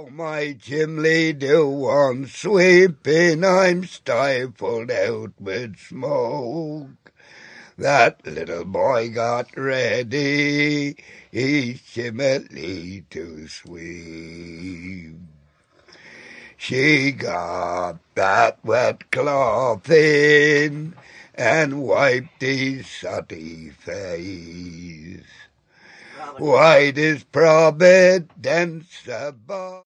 Oh, my chimney do want sweeping, I'm stifled out with smoke. That little boy got ready his chimney to sweep. She got that wet cloth in and wiped his sooty face. White as Providence above.